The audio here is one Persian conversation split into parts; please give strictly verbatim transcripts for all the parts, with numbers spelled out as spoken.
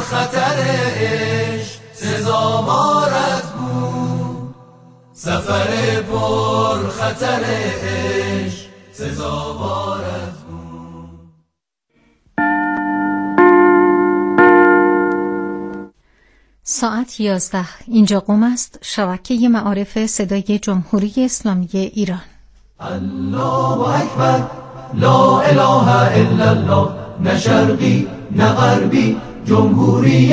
خطرش سزاوارت بود، سفر پر خطرش سزاوارت بود. ساعت یازده. اینجا قم است، شبکه معارف صدای جمهوری اسلامی ایران. الله اکبر، لا اله الا الله، نه شرقی نه غربی، جمهوری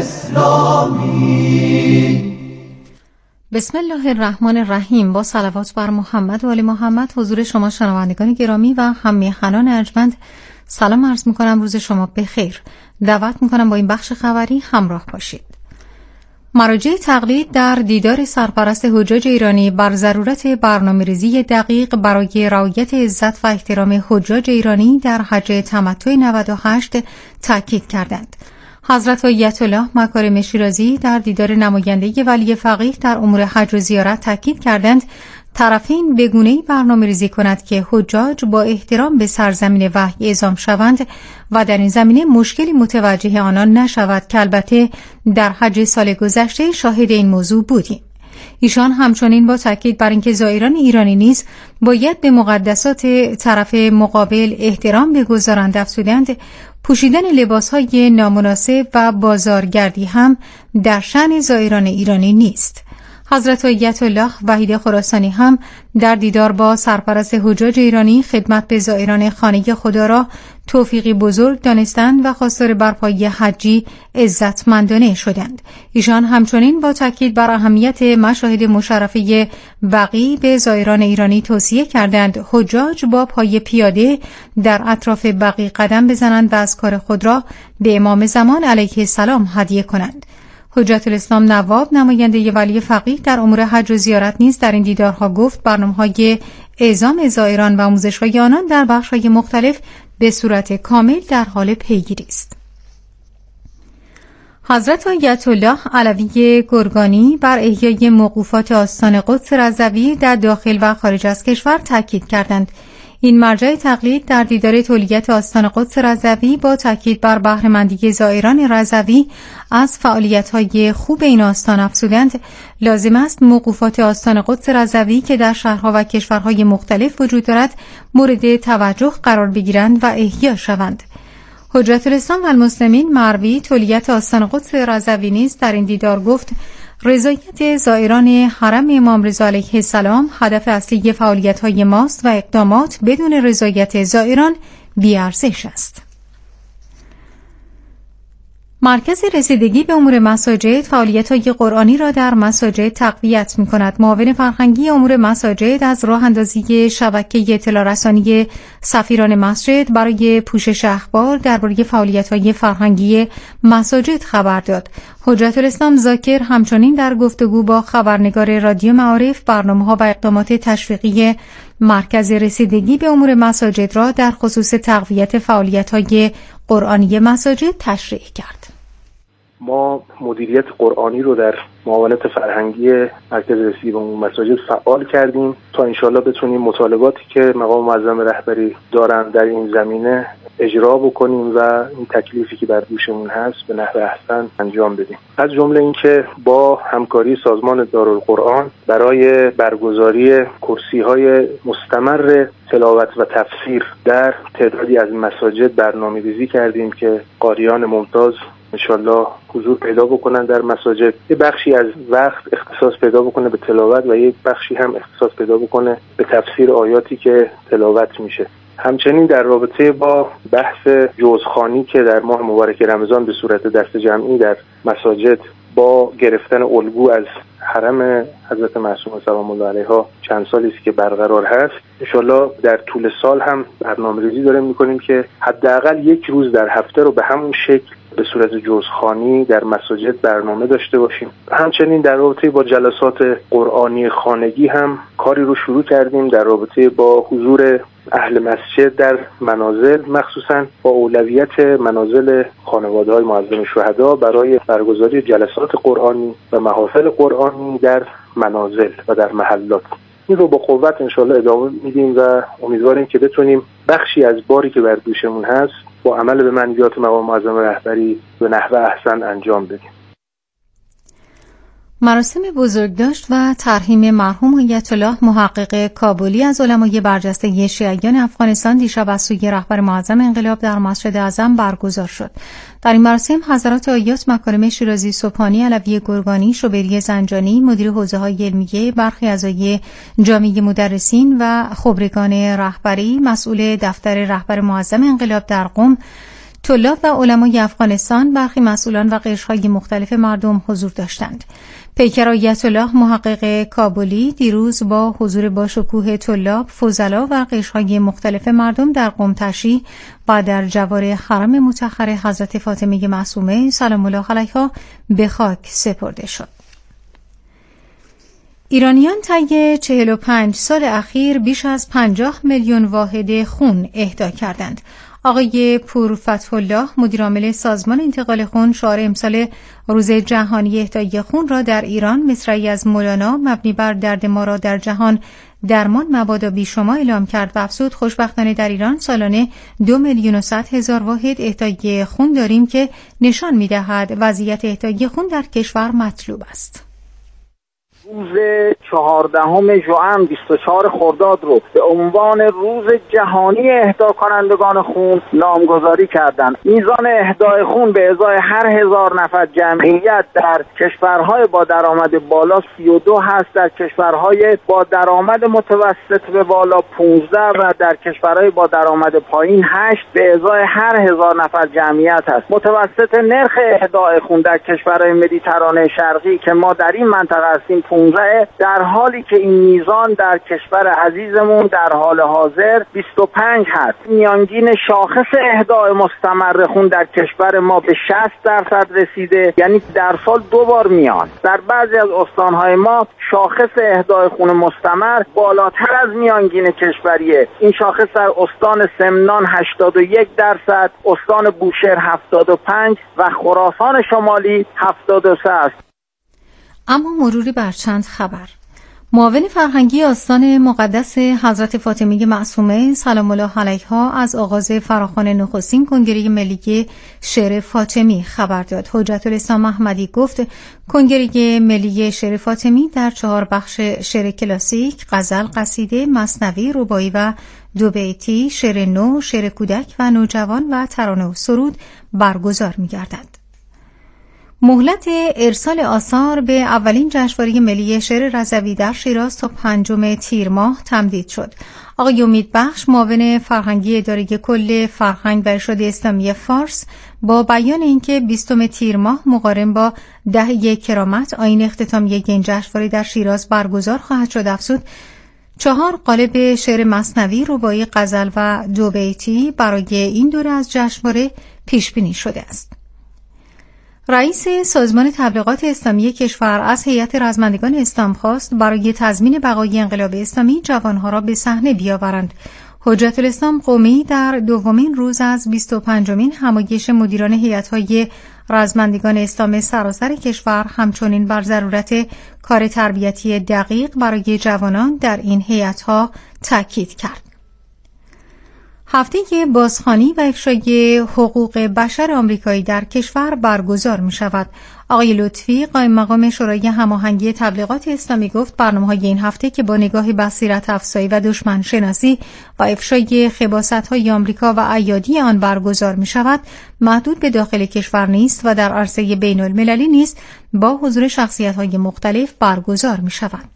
اسلامی. بسم الله الرحمن الرحیم. با صلوات بر محمد و آل محمد حضور شما شنوندگان گرامی و هم میهنان ارجمند سلام عرض میکنم. روز شما بخیر. دعوت میکنم با این بخش خبری همراه باشید. مراجع تقلید در دیدار سرپرست حجاج ایرانی بر ضرورت برنامه‌ریزی دقیق برای رعایت عزت و احترام حجاج ایرانی در حج تمتع نود و هشت تاکید کردند. حضرت آیت الله مکارم شیرازی در دیدار نماینده ولی فقیه در امور حج و زیارت تاکید کردند طرفین به گونه‌ای برنامه‌ریزی کند که حجاج با احترام به سرزمین وحی اعزام شوند و در این زمینه مشکلی متوجه آنان نشود که البته در حج سال گذشته شاهد این موضوع بودیم. ایشان همچنین با تاکید بر اینکه زائران ایرانی نیز باید به مقدسات طرف مقابل احترام بگذارند افزودند پوشیدن لباس‌های نامناسب و بازارگردی هم در شأن زائران ایرانی نیست. حضرت آیت الله وحید خراسانی هم در دیدار با سرپرست حجاج ایرانی خدمت به زائران خانه خدا را توفیقی بزرگ دانستند و خواستار برپایی حجی عزتمندانه شدند. ایشان همچنین با تاکید بر اهمیت مشاهد مشرفه بقیع به زائران ایرانی توصیه کردند حجاج با پای پیاده در اطراف بقیع قدم بزنند و از کار خود را به امام زمان علیه السلام هدیه کنند. حجت الاسلام نواب نماینده ولی فقیه در امور حج و زیارت نیز در این دیدارها گفت برنامه‌های اعزام زائران و آموزش‌های آنان در بخش‌های مختلف به صورت کامل در حال پیگیری است. حضرت آیت الله علوی گرگانی بر احیای موقوفات آستان قدس رضوی در داخل و خارج از کشور تاکید کردند. این مرجع تقلید در دیدار تولیت آستان قدس رضوی با تاکید بر بهره‌مندی زائران رضوی از فعالیت‌های خوب این آستان افزودند لازم است موقوفات آستان قدس رضوی که در شهرها و کشورهای مختلف وجود دارد مورد توجه قرار بگیرند و احیا شوند. حجت الاسلام و المسلمین مروی تولیت آستان قدس رضوی نیز در این دیدار گفت رضایت زائران حرم امام رضا علیه السلام هدف اصلی فعالیت‌های ماست و اقدامات بدون رضایت زائران بی‌ارزش است. مرکز رسیدگی به امور مساجد فعالیت‌های قرآنی را در مساجد تقویت می‌کند. معاون فرهنگی امور مساجد از راه اندازی شبکه اطلاع رسانی سفیران مسجد برای پوشش اخبار درباره فعالیت‌های فرهنگی مساجد خبر داد. حجت الاسلام ذاکر همچنین در گفتگو با خبرنگار رادیو معارف برنامه‌ها و اقدامات تشویقی مرکز رسیدگی به امور مساجد را در خصوص تقویت فعالیت‌های قرآنی مساجد تشریح کرد. ما مدیریت قرآنی رو در معاونت فرهنگی مرکز رسیدگی به امور مساجد فعال کردیم تا انشالله بتونیم مطالباتی که مقام معظم رهبری دارن در این زمینه اجرا بکنیم و این تکلیفی که بر دوشمون هست به نحو احسن انجام بدیم. از جمله اینکه با همکاری سازمان دارالقرآن برای برگزاری کرسی‌های مستمر تلاوت و تفسیر در تعدادی از مساجد برنامه‌ریزی کردیم که قاریان ممتاز انشالله حضور پیدا بکنن در مساجد. یه بخشی از وقت اختصاص پیدا بکنه به تلاوت و یک بخشی هم اختصاص پیدا بکنه به تفسیر آیاتی که تلاوت میشه. همچنین در رابطه با بحث جزخوانی که در ماه مبارک رمضان به صورت دست جمعی در مساجد با گرفتن الگو از حرم حضرت معصومه سلام الله علیها چند سالی است که برقرار هست، انشالله در طول سال هم برنامه‌ریزی داریم می‌کنیم که حداقل یک روز در هفته رو به همون شکل به صورت جزخوانی در مساجد برنامه داشته باشیم. همچنین در رابطه با جلسات قرآنی خانگی هم کاری رو شروع کردیم در رابطه با حضور اهل مسجد در منازل، مخصوصا با اولویت منازل خانواده‌های معظم شهدا برای برگزاری جلسات قرآنی و محافل قرآنی در منازل و در محلات. این رو با قوت انشالله ادامه میدیم و امیدواریم که بتونیم بخشی از باری که بر دوشمون هست با عمل به منهیات مقام معظم رهبری به نحو احسن انجام بدیم. مراسم بزرگداشت و ترحیم مرحوم آیت الله محقق کابلی از علمای برجسته شیعیان افغانستان دیشب از سوی رهبر معظم انقلاب در مسجد اعظم برگزار شد. در این مراسم حضرات آیات مکارم شیرازی سبحانی، علوی گرگانی، شوبری زنجانی، مدیر حوزه‌های علمیه، برخی اعضای جامعه مدرسین و خبرگان رهبری، مسئول دفتر رهبر معظم انقلاب در قم، طلاب و علمای افغانستان، برخی مسئولان و قشرهای مختلف مردم حضور داشتند. پیکر آیت الله محقق کابلی دیروز با حضور باشکوه طلاب، فضلا و قشرهای مختلف مردم در قم تشییع و در جوار حرم مطهر حضرت فاطمه معصومه سلام الله علیها به خاک سپرده شد. ایرانیان طی چهل و پنج سال اخیر بیش از پنجاه میلیون واحد خون اهدا کردند. آقای پور فتح الله مدیرعامل سازمان انتقال خون شعار امسال روز جهانی اهدای خون را در ایران مصرعی از مولانا مبنی بر درد ما را در جهان درمان مبادا بیشما اعلام کرد و افزود خوشبختانه در ایران سالانه دو میلیون و صد هزار واحد اهدای خون داریم که نشان می‌دهد وضعیت اهدای خون در کشور مطلوب است. روز چهاردهم ژوئن بیست و چهار خرداد رو به عنوان روز جهانی اهدا کنندگان خون نامگذاری کردند. میزان اهدای خون به ازای هر هزار نفر جمعیت در کشورهای با درآمد بالا سی و دو هست، در کشورهای با درآمد متوسط به بالا پانزده و در کشورهای با درآمد پایین هشت به ازای هر هزار نفر جمعیت هست. متوسط نرخ اهدای خون در کشورهای مدیترانه شرقی که ما در این منطقه هستیم پانزده، در حالی که این میزان در کشور عزیزمون در حال حاضر بیست و پنج هست. میانگین شاخص اهدای مستمر خون در کشور ما به شصت درصد رسیده، یعنی در سال دو بار میان. در بعضی از استانهای ما شاخص اهدای خون مستمر بالاتر از میانگین کشوریه. این شاخص در استان سمنان هشتاد و یک درصد، استان بوشهر هفتاد و پنج و خراسان شمالی هفتاد و سه است. اما مروری بر چند خبر. معاون فرهنگی آستان مقدس حضرت فاطمه معصومه سلام الله علیها از آغاز فراخوان نخستین کنگره ملی شعر فاطمی خبر داد. حجت الاسلام احمدی گفت کنگره ملی شعر فاطمی در چهار بخش شعر کلاسیک، غزل، قصیده، مثنوی، رباعی و دو بیتی، شعر نو، شعر کودک و نوجوان و ترانه و سرود برگزار می‌گردد. مهلت ارسال آثار به اولین جشنواره ملی شعر رضوی در شیراز تا پنجم تیر ماه تمدید شد. آقای امیدبخش معاون فرهنگی اداره کل فرهنگ و ارشاد اسلامی فارس با بیان اینکه بیستم تیر ماه مقارن با دهه کرامت آیین اختتامیه این جشنواره در شیراز برگزار خواهد شد افزود چهار قالب شعر مثنوی، رباعی، غزل و دو بیتی برای این دوره از جشنواره پیش بینی شده است. رئیس سازمان تبلیغات اسلامی کشور از هیئت رزمندگان اسلام خواست برای تضمین بقای انقلاب اسلامی جوانها را به صحنه بیاورند. حجت الاسلام قمی در دومین روز از بیست و پنجمین همایش مدیران هیئت‌های رزمندگان اسلام سراسر کشور همچنین بر ضرورت کار تربیتی دقیق برای جوانان در این هیئت‌ها تاکید کرد. هفته بازخوانی و افشای حقوق بشر آمریکایی در کشور برگزار می شود. آقای لطفی قائم مقام شورای هماهنگی تبلیغات اسلامی گفت برنامه‌های این هفته که با نگاه بصیرت افزایی و دشمن شناسی و افشای خباثت‌های آمریکا و ایادی آن برگزار می شود محدود به داخل کشور نیست و در عرصه بین المللی نیز با حضور شخصیت‌های مختلف برگزار می شود.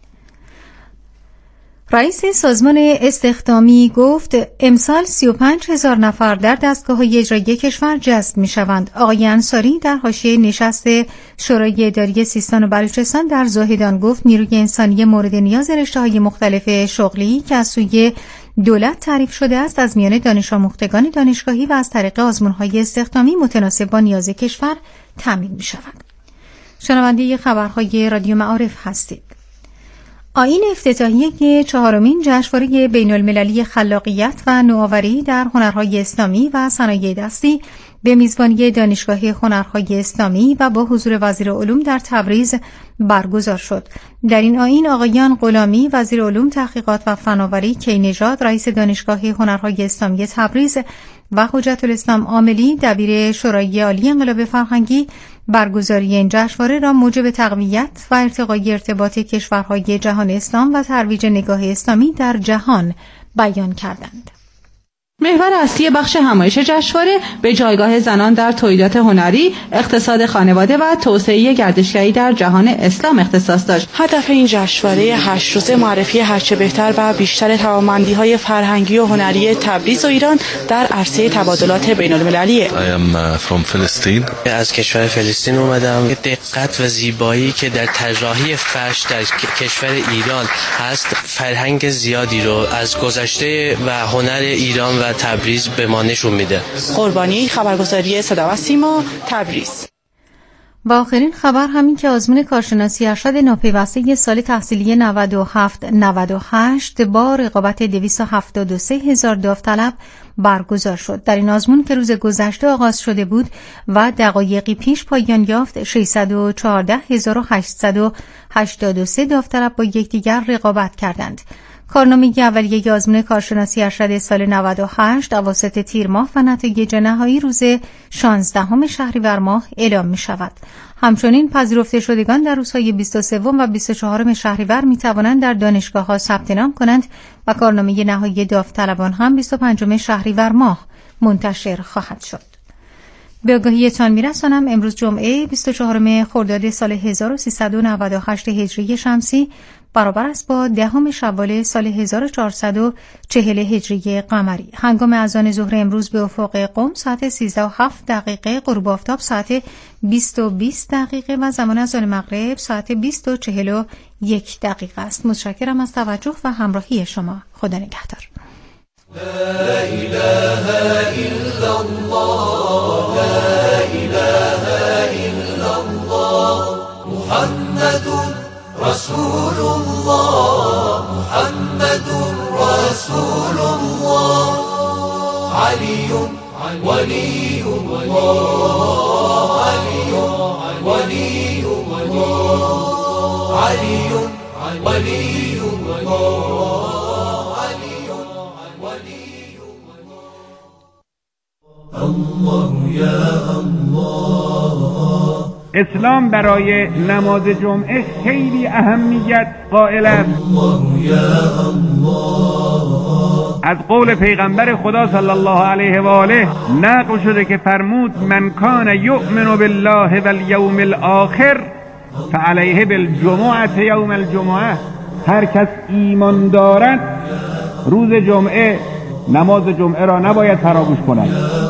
رئیس سازمان استخدامی گفت امسال سی و پنج هزار نفر در دستگاه‌های اجرایی کشور جذب می‌شوند. آقای انصاری در حاشیه نشست شورای اداری سیستان و بلوچستان در زاهدان گفت نیروی انسانی مورد نیاز رشته‌های مختلف شغلی که از سوی دولت تعریف شده است از میان دانش آموختگان دانشگاهی و از طریق آزمون‌های استخدامی متناسب با نیاز کشور تامین می‌شود. شنونده خبرهای رادیو معارف هستید. آیین افتتاحیه چهارمین جشنواره بین‌المللی خلاقیت و نوآوری در هنرهای اسلامی و صنایع دستی به میزبانی دانشگاه هنرهای اسلامی و با حضور وزیر علوم در تبریز برگزار شد. در این آیین آقایان غلامی وزیر علوم تحقیقات و فناوری، کی‌نژاد رئیس دانشگاه هنرهای اسلامی تبریز و حجت الاسلام عاملی دبیر شورای عالی انقلاب فرهنگی برگزاری این جشنواره را موجب تقویت و ارتقای ارتباط کشورهای جهان اسلام و ترویج نگاه اسلامی در جهان بیان کردند. محور اصلی بخش همایش جشنواره به جایگاه زنان در تولیدات هنری، اقتصاد خانواده و توسعه گردشگری در جهان اسلام اختصاص داشت. هدف این جشنواره هشت روزه معرفی هرچه بهتر و بیشتر توانمندی‌های فرهنگی و هنری تبریز و ایران در عرصه تبادلات بین‌المللیه. I am from Palestine. از کشور فلسطین اومدم. دقت و زیبایی که در طراحی فرش در کشور ایران هست، فرهنگ زیادی رو از گذشته و هنر ایران و تبریز به ما نشون میده. قربانی خبرگزاری صدا و سیما، تبریز. و آخرین خبر همین که آزمون کارشناسی ارشد ناپیوسته سال تحصیلی نود و هفت نود و هشت با رقابت دویست و هفتاد و سه هزار داوطلب برگزار شد. در این آزمون که روز گذشته آغاز شده بود و دقایقی پیش پایان یافت، ششصد و چهارده هزار و هشتصد و هشتاد و سه داوطلب با یکدیگر رقابت کردند. کارنامه اولیه آزمون کارشناسی ارشد سال نود و هشت اواسط تیر ماه و نتایج نهایی روز شانزدهم شهریور ماه اعلام می شود. همچنین پذیرفته شدگان در روزهای بیست و سه و بیست و چهار شهریور می توانند در دانشگاه ها ثبت نام کنند و کارنامه نهایی داوطلبان هم بیست و پنجم شهریور ماه منتشر خواهد شد. به آگاهیتان می‌رسانم امروز جمعه بیست و چهارم خرداد سال هزار و سیصد و نود و هشت هجری شمسی برابر است با دهم شوال سال هزار و چهارصد و چهل هجری قمری. هنگام اذان ظهر امروز به افق قم ساعت سیزده و هفت دقیقه، غروب آفتاب ساعت بیست و بیست دقیقه و زمان اذان مغرب ساعت بیست و چهل و یک دقیقه است. متشکرم از توجه و همراهی شما. خدا نگهدار. لا إله إلا الله لا إله إلا الله محمد رسول الله محمد رسول الله علي ولي الله علي ولي الله علي ولي الله الله یا الله. اسلام برای نماز جمعه خیلی اهمیت قائل است. الله یا الله. از قول پیغمبر خدا صلی الله علیه و آله نقل شده که فرمود من کان یؤمن بالله والیوم الاخر فعلیه بالجمعه یوم الجمعه. هر کس ایمان دارد روز جمعه نماز جمعه را نباید فراموش کند.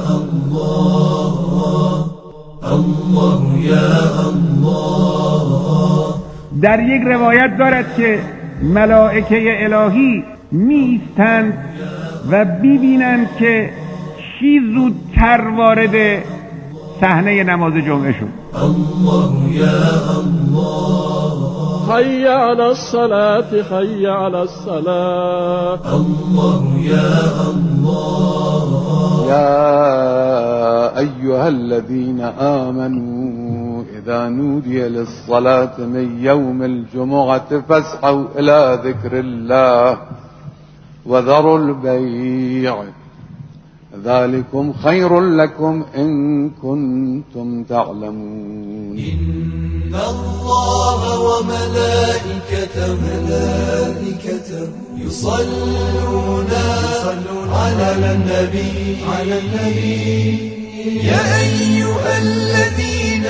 الله یا الله. در یک روایت دارد که ملائکه الهی میستند و ببینند که چی زودتر وارد صحنه نماز جمعه شد. الله یا الله. حي على الصلاة حي على الصلاة. الله يا الله. يا أيها الذين آمنوا إذا نودي للصلاة من يوم الجمعة فاسعوا إلى ذكر الله وذروا البيع ذلكم خير لكم إن كنتم تعلمون. إن الله وملائكته ملائكته يصلون على النبي على النبي يا أيها الذين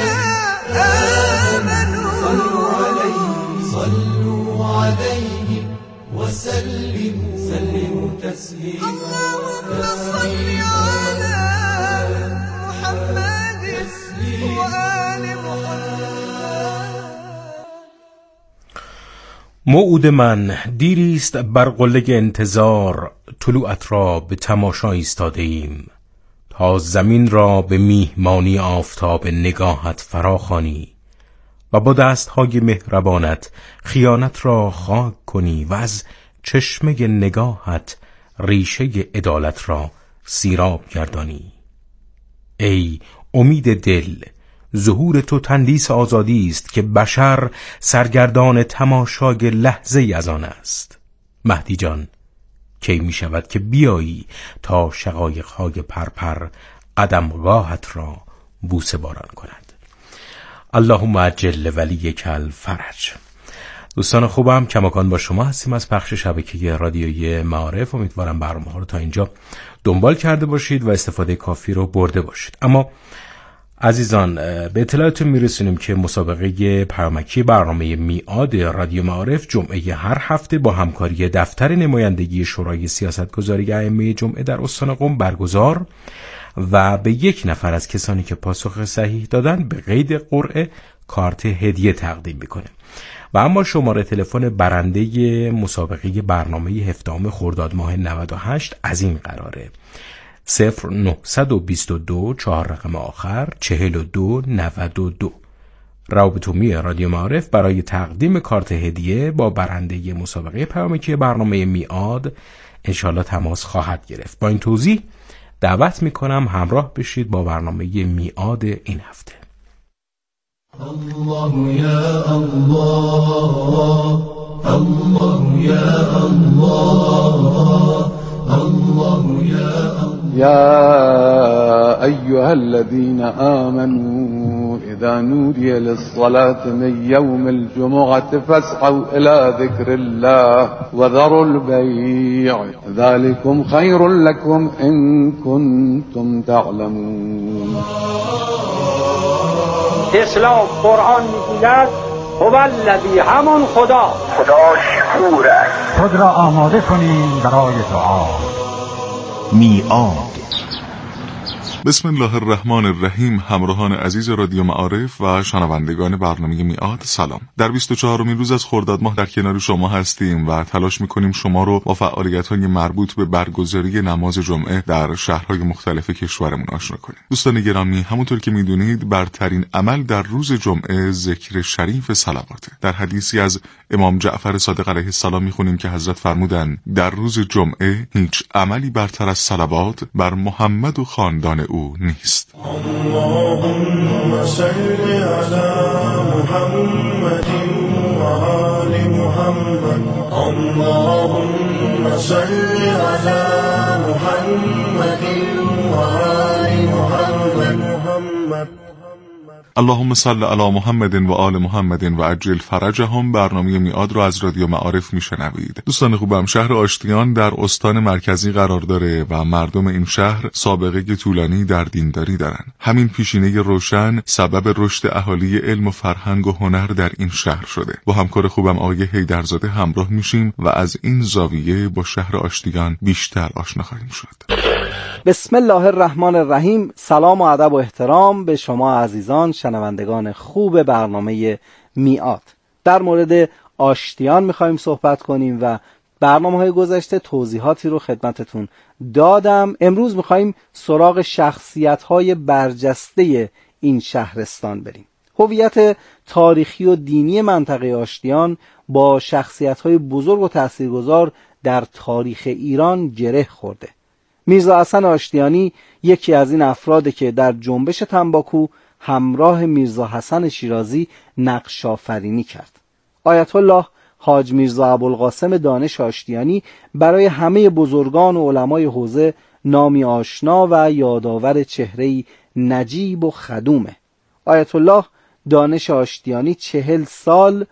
آمنوا صلوا عليه صلوا عليه وسلموا سلموا تسليما. اللهم صل على محمد وآل محمد. موعود من دیریست بر قله انتظار، طلوعت را به تماشا ایستاده ایم تا زمین را به میهمانی آفتاب نگاهت فراخوانی و با دستهای مهربانت خیانت را خاک کنی و از چشمه نگاهت ریشه عدالت را سیراب گردانی. ای امید دل، ظهور تو تندیس آزادی است که بشر سرگردان تماشای لحظه از آن است. مهدی جان، کی می شود که بیایی تا شقایق‌های پرپر قدمگاهت را بوسه باران کند. اللهم عجل ولیک الفرج. دوستان خوبم، کماکان با شما هستیم از پخش شبکه رادیویی معارف. امیدوارم برنامه‌ها رو تا اینجا دنبال کرده باشید و استفاده کافی رو برده باشید. اما عزیزان، به اطلاعتون میرسونیم که مسابقه پیامکی برنامه میعاد رادیو معارف جمعه هر هفته با همکاری دفتر نمایندگی شورای سیاستگذاری ائمه جمعه در استان قم برگزار و به یک نفر از کسانی که پاسخ صحیح دادن به قید قرعه کارت هدیه تقدیم میکنه. و اما شماره تلفن برنده مسابقه برنامه هفدهم خرداد ماه نود و هشت از این قراره: صفر نهصد و بیست و دو چهار رقم آخر چهل و دو نود و دو. روابط عمومی رادیو معارف برای تقدیم کارت هدیه با برنده مسابقه پیامکی برنامه میعاد انشالله تماس خواهد گرفت. با این توضیح دعوت میکنم همراه بشید با برنامه میعاد این هفته. الله یا الله، الله یا الله، الله یا الله. يا أيها الذين آمنوا إذا نودي للصلاة من يوم الجمعة فاسعوا إلى ذكر الله وذروا البيع ذلكم خير لكم إن كنتم تعلمون. اسلام قرآن میگوید هو الذی، همون خدا خدا شکور است. خود را آماده کنیم برای دعا. میعاد. بسم الله الرحمن الرحیم. همراهان عزیز رادیو معارف و شنوندگان برنامه میعاد سلام. در بیست و چهارمین روز از خرداد ماه در کنار شما هستیم و تلاش میکنیم شما رو با فعالیت‌های مربوط به برگزاری نماز جمعه در شهرهای مختلف کشورمون آشنا کنیم. دوستان گرامی، همونطور که میدونید برترین عمل در روز جمعه ذکر شریف صلواته. در حدیثی از امام جعفر صادق علیه السلام میخونیم که حضرت فرمودند در روز جمعه هیچ عملی برتر از صلوات بر محمد و خاندان او نیست. اللهم صل علی محمد و آل محمد. اللهم صل علی محمد و آل محمد. اللهم صل علی محمد و آل محمد و عجل فرجهم. برنامه میعاد را از رادیو معارف میشنوید. دوستان خوبم، شهر آشتیان در استان مرکزی قرار داره و مردم این شهر سابقه طولانی در دینداری دارن. همین پیشینه روشن سبب رشد اهالی علم و فرهنگ و هنر در این شهر شده. با همکار خوبم آقای حیدرزاده همراه میشیم و از این زاویه با شهر آشتیان بیشتر آشنا خواهیم شد. بسم الله الرحمن الرحیم. سلام و ادب و احترام به شما عزیزان شنوندگان خوب برنامه میعاد. در مورد آشتیان میخوایم صحبت کنیم و برنامه‌های گذشته توضیحاتی رو خدمتتون دادم. امروز میخوایم سراغ شخصیت‌های برجسته این شهرستان بریم. هویت تاریخی و دینی منطقه آشتیان با شخصیت‌های بزرگ و تاثیرگذار در تاریخ ایران گره خورده. میرزا حسن آشتیانی یکی از این افراده که در جنبش تنباکو همراه میرزا حسن شیرازی نقش آفرینی کرد. آیت الله حاج میرزا ابوالقاسم دانش آشتیانی برای همه بزرگان و علمای حوزه نامی آشنا و یادآور چهره‌ای نجیب و خدومه. آیت الله دانش آشتیانی چهل سال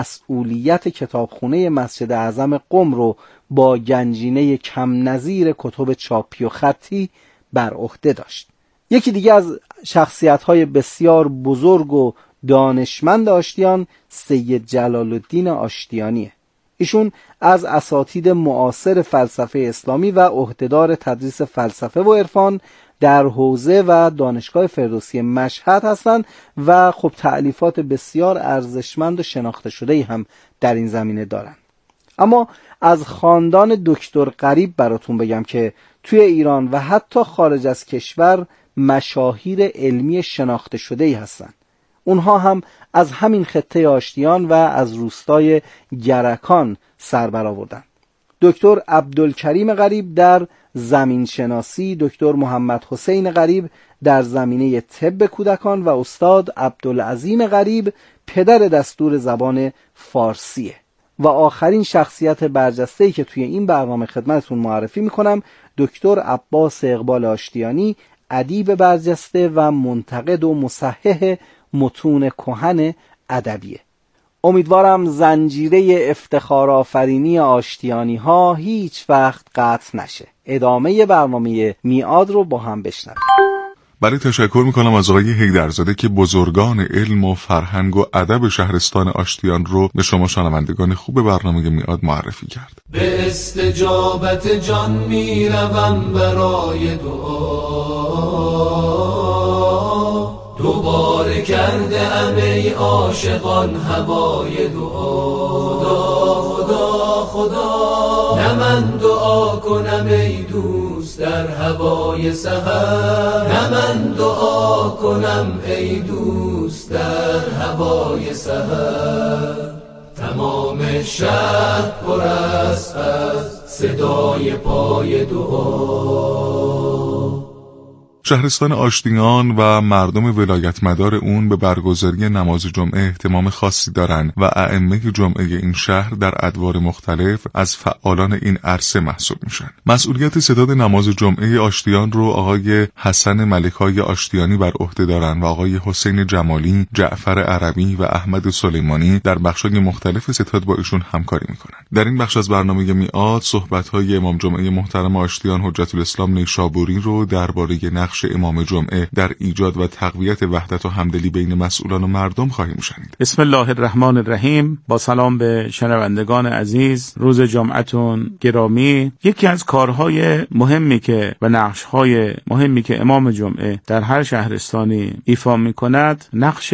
مسئولیت کتابخونه مسجد اعظم قم رو با گنجینه کم نظیر کتب چاپی و خطی بر عهده داشت. یکی دیگه از شخصیت‌های بسیار بزرگ و دانشمند آشتیان سید جلال الدین آشتیانیه. ایشون از اساتید معاصر فلسفه اسلامی و عهدهدار تدریس فلسفه و عرفان در حوزه و دانشگاه فردوسی مشهد هستند و خب تألیفات بسیار ارزشمند و شناخته شده‌ای هم در این زمینه دارند. اما از خاندان دکتر غریب براتون بگم که توی ایران و حتی خارج از کشور مشاهیر علمی شناخته شده‌ای هستند. اونها هم از همین خطه آشتیان و از روستای گرکان سر برآوردند. دکتر عبدالکریم غریب در زمین شناسی، دکتر محمد حسین غریب در زمینه طب کودکان و استاد عبدالعظیم غریب پدر دستور زبان فارسیه. و آخرین شخصیت برجسته‌ای که توی این برنامه خدمتتون معرفی میکنم دکتر عباس اقبال آشتیانی، ادیب برجسته و منتقد و مصحح متون کهن ادبیه. امیدوارم زنجیره افتخارآفرینی آشتیانی ها هیچ وقت قطع نشه. ادامه برنامه میعاد رو با هم بشنویم. برای تشکر میکنم از آقای حیدرزاده که بزرگان علم و فرهنگ و ادب شهرستان آشتیان رو به شما شنوندگان خوب برنامه میعاد معرفی کرد. به استجابت جان میروم برای دعا، دوباره کرده ام ای عاشقان هوای دعا. خدا خدا خدا نه من دعا کنم ای دوست در هوای سحر، نه من دعا کنم ای دوست در هوای سحر. تمام شهر پر است از صدای پای دعا. شهرستان آشتیان و مردم ولایت مدار اون به برگزاری نماز جمعه اهتمام خاصی دارن و ائمه جمعه این شهر در ادوار مختلف از فعالان این عرصه محسوب میشن. مسئولیت ستاد نماز جمعه آشتیان رو آقای حسن ملکای آشتیانی بر عهده دارن و آقای حسین جمالی، جعفر عربی و احمد سلیمانی در بخش‌های مختلف ستاد با ایشون همکاری میکنن. در این بخش از برنامه میعاد صحبت‌های امام جمعه محترم آشتیان حجت الاسلام نیشابوری رو درباره نقش امام جمعه در ایجاد و تقویت وحدت و همدلی بین مسئولان و مردم خواهیم شنید. بسم الله الرحمن الرحیم. با سلام به شنوندگان عزیز، روز جمعتون گرامی. یکی از کارهای مهمی که و نقشهای مهمی که امام جمعه در هر شهرستانی ایفا می‌کند نقش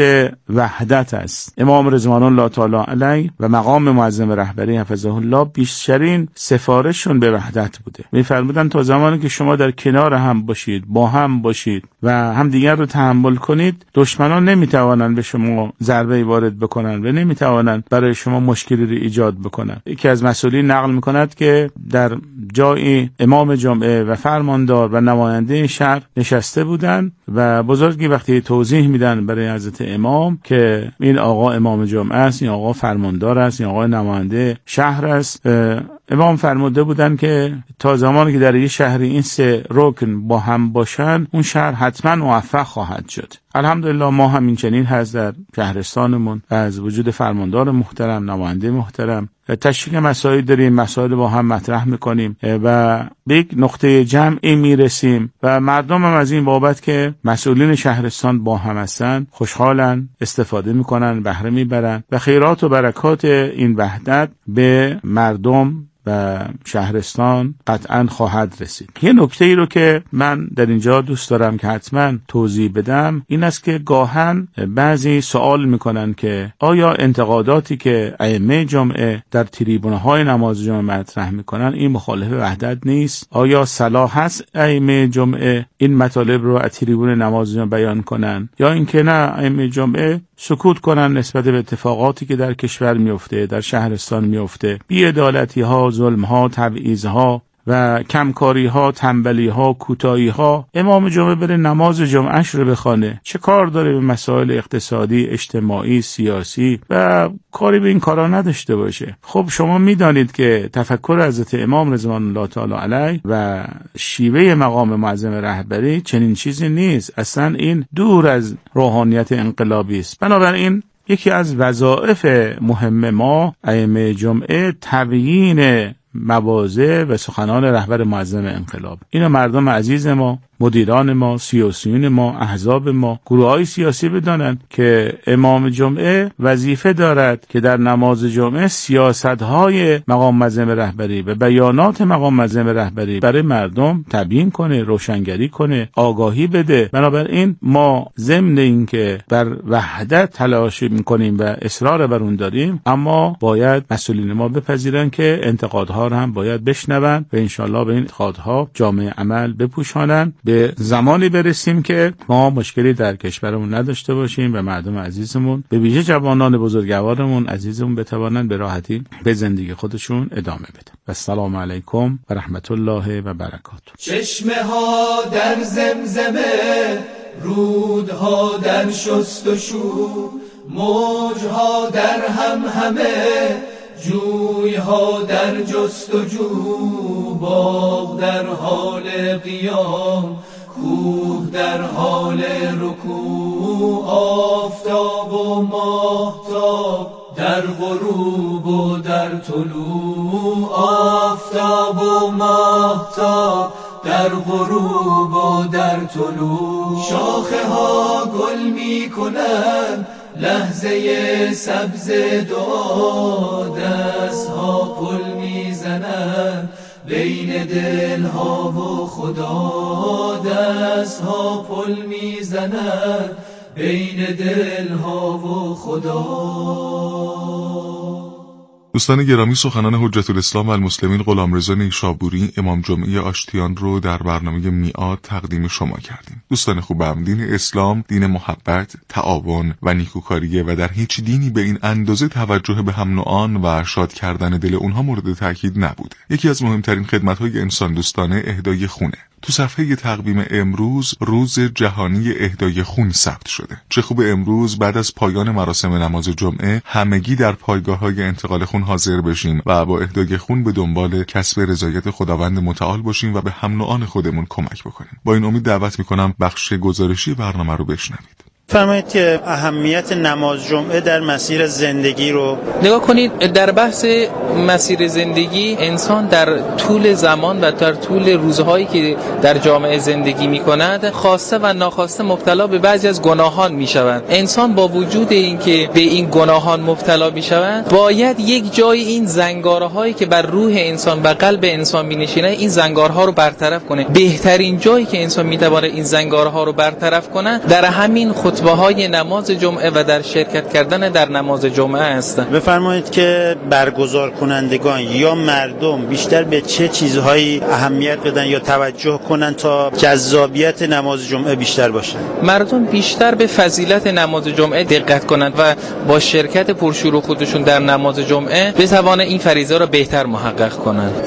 وحدت است. امام رضوان الله تعالی علیه و مقام معظم رهبری حفظه الله بیشترین سفارششون به وحدت بوده. می‌فرمودن تا زمانی که شما در کنار هم باشید، با هم باشید و همدیگر رو تحمل کنید، دشمنان نمیتوانند به شما ضربه وارد بکنن و نمیتوانند برای شما مشکلی رو ایجاد بکنن. یکی از مسئولین نقل میکند که در جایی امام جمعه و فرماندار و نماینده شهر نشسته بودند و بزرگی وقتی توضیح میدن برای حضرت امام که این آقا امام جمعه است، این آقا فرماندار است، این آقا نماینده شهر است، امام فرموده بودن که تا زمانی که در یک شهری این سه رکن با هم باشن اون شهر حتما موفق خواهد شد. الحمدلله ما همین چنین هست در شهرستانمون، از وجود فرماندار محترم، نماینده محترم تشکیل مسائل داریم، مسائل با هم مطرح میکنیم و به یک نقطه جمعی میرسیم و مردم هم از این بابت که مسئولین شهرستان با هم هستن خوشحالن، استفاده میکنن، بهره میبرن و خیرات و برکات این وحدت به مردم و شهرستان قطعا خواهد رسید. یه نکته ای رو که من در اینجا دوست دارم که حتما توضیح بدم این است که گاهن بعضی سوال میکنن که آیا انتقاداتی که ائمه جمعه در تریبون‌های نماز جمعه مطرح میکنن این مخالف وحدت نیست؟ آیا صلاح هست ائمه جمعه این مطالب رو از تریبون نماز جمعه بیان کنن یا اینکه نه ائمه جمعه سکوت کنن نسبت به اتفاقاتی که در کشور میفته، در شهرستان میفته، بی‌عدالتی ها، ظلم ها، تبعیض ها و کمکاری ها، تنبلی ها، کوتاهی ها. امام جمعه بره نماز جمعهش رو بخونه، چه کار داره به مسائل اقتصادی، اجتماعی، سیاسی و کاری به این کارا نداشته باشه؟ خب شما میدانید که تفکر حضرت امام رضوان الله تعالی علیه و شیوه مقام معظم رهبری چنین چیزی نیست، اصلا این دور از روحانیت انقلابی است. بنابراین یکی از وظایف مهم ما ائمه جمعه تبیین مواضع و سخنان رهبر معظم انقلاب. اینو مردم عزیز ما، مدیران ما، سیاسیون ما، احزاب ما، گروه‌های سیاسی بدانند که امام جمعه وظیفه دارد که در نماز جمعه سیاست‌های مقام معظم رهبری و بیانات مقام معظم رهبری برای مردم تبیین کنه، روشنگری کنه، آگاهی بده. بنابراین ما ضمن این که بر وحدت تلاش می‌کنیم و اصرار بر اون داریم، اما باید مسئولین ما بپذیرن که انتقادها رو هم باید بشنون و انشالله به این انتقادها جامعه عمل بپوشانن. به زمانی برسیم که ما مشکلی در کشورمون نداشته باشیم و مردم عزیزمون به ویژه جوانان بزرگوارمون عزیزمون بتوانند به راحتی به زندگی خودشون ادامه بدن. و السلام علیکم و رحمت الله و برکاته. چشمه ها در زمزمه، رودها در شست و شو، موجها در هم همه، جویها در جستجو، باغ در حال قیام، کوه در حال رکوع، آفتاب و ماهتاب در غروب و در طلوع، آفتاب و ماهتاب در غروب و در طلوع. شاخه ها گل می کنند لحظه سبز دعا، دست ها پل می زنند بین دل ها و خدا، دست ها پل می زنند بین دل ها و خدا. دوستان گرامی، سخنان حجت الاسلام و المسلمین غلامرضا نیشابوری امام جمعه آشتیان رو در برنامه میعاد تقدیم شما کردیم. دوستان خوبم، دین اسلام دین محبت، تعاون و نیکوکاریه و در هیچ دینی به این اندازه توجه به هم نوعان و شاد کردن دل اونها مورد تاکید نبوده. یکی از مهمترین خدمت‌های انسان دوستانه اهدای خونه. تو صفحه تقویم امروز روز جهانی اهدای خون ثبت شده. چه خوب امروز بعد از پایان مراسم نماز جمعه همگی در پایگاه‌های انتقال خون حاضر بشیم و با اهدای خون به دنبال کسب رضایت خداوند متعال باشیم و به هم نوعان خودمون کمک بکنیم. با این امید دعوت می‌کنم بخش گزارشی برنامه رو بشنوید. فرمایید که اهمیت نماز جمعه در مسیر زندگی رو نگاه کنید. در بحث مسیر زندگی انسان در طول زمان و در طول روزهایی که در جامعه زندگی می کند خواسته و ناخواسته مبتلا به بعضی از گناهان می شود. انسان با وجود اینکه به این گناهان مبتلا می شود باید یک جای این زنگاره هایی که بر روح انسان و قلب انسان می نشینه این زنگاره ها رو برطرف کنه. بهترین جایی که انسان می تواند این زنگاره ها رو برطرف کنه در همین خطبه های نماز جمعه و در شرکت کردن در نماز جمعه است. بفرمایید که برگزار کنندگان یا مردم بیشتر به چه چیزهایی اهمیت بدن یا توجه کنن تا جذابیت نماز جمعه بیشتر باشه؟ مردم بیشتر به فضیلت نماز جمعه دقت کنند و با شرکت پرشور خودشون در نماز جمعه بتوانند این فریضه را بهتر محقق کنند.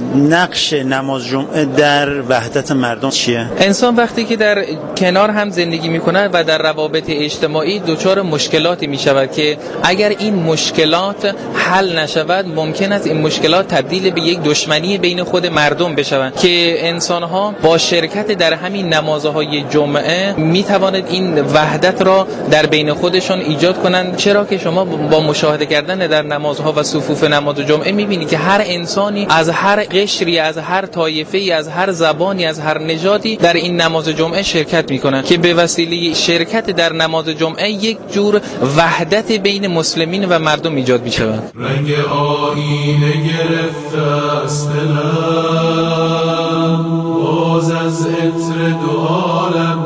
نقش نماز جمعه در وحدت مردم چیه؟ انسان وقتی که در کنار هم زندگی می‌کند و در روابط اجتماعی دچار مشکلاتی می شود که اگر این مشکلات حل نشود ممکن است این مشکلات تبدیل به یک دشمنی بین خود مردم بشوند که انسان‌ها با شرکت در همین نمازهای جمعه می توانند این وحدت را در بین خودشان ایجاد کنند. چرا که شما با مشاهده کردن در نمازها و صفوف نماز جمعه می بینید که هر انسانی از هر قشری، از هر طایفه‌ای، از هر زبانی، از هر نژادی در این نماز جمعه شرکت می کنند که به وسیله شرکت در نماز جمعه یک جور وحدت بین مسلمین و مردم ایجاد می شود. رنگ آینه گرفته است دلم، باز از عطر دو عالم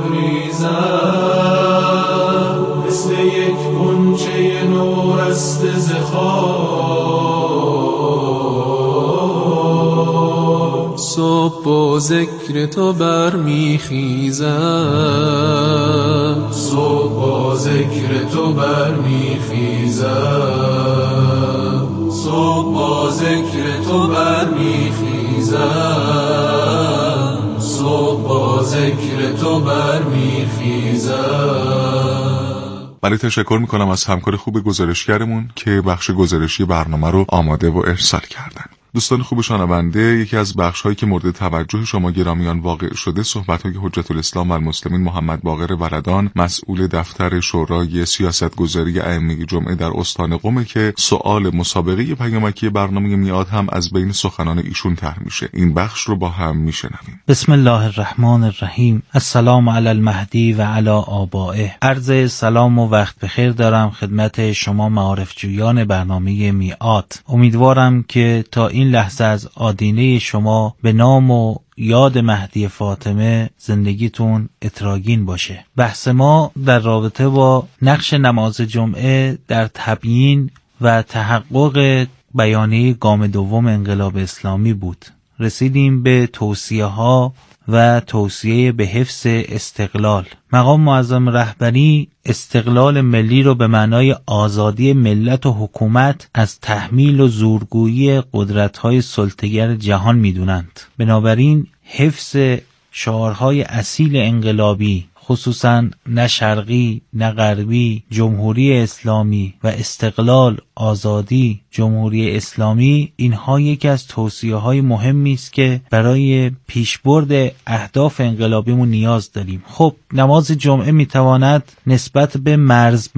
ریزم، مثل یک غنچه نورسته ز خواب، صبح با ذکر تو برمیخیزم، صبح با ذکر تو برمیخیزم، صبح با ذکر تو برمیخیزم، صبح با ذکر تو برمیخیزم. ولی تشکر میکنم از همکار خوب گزارشگرمون که بخش گزارشی برنامه رو آماده و ارسال کردن. دوستان خوب شنونده، یکی از بخش‌هایی که مورد توجه شما گرامیان واقع شده صحبت‌های حجت الاسلام و المسلمین محمد باقر وردان، مسئول دفتر شورای سیاستگذاری ائمه جمعه در استان قم که سؤال مسابقه پیامکی برنامه میعاد هم از بین سخنان ایشون طرح میشه. این بخش رو با هم میشنویم. بسم الله الرحمن الرحیم. السلام علی المهدی و علی آبائه. عرض سلام و وقت بخیر دارم خدمت شما معارف جویان برنامه میعاد. امیدوارم که تا این لحظه از آدینه شما به نام و یاد مهدی فاطمه زندگیتون اتراگین باشه. بحث ما در رابطه با نقش نماز جمعه در تبیین و تحقق بیانیه گام دوم انقلاب اسلامی بود. رسیدیم به توصیه ها و توصیه به حفظ استقلال. مقام معظم رهبری استقلال ملی رو به معنای آزادی ملت و حکومت از تحمیل و زورگویی قدرت‌های سلطه‌گر جهان می‌دونند. بنابراین حفظ شعارهای اصیل انقلابی، خصوصا نه شرقی نه غربی، جمهوری اسلامی و استقلال، آزادی، جمهوری اسلامی، اینها یکی از توصیه‌های مهمی است که برای پیشبرد اهداف انقلابیمون نیاز داریم. خب نماز جمعه میتواند نسبت به مرز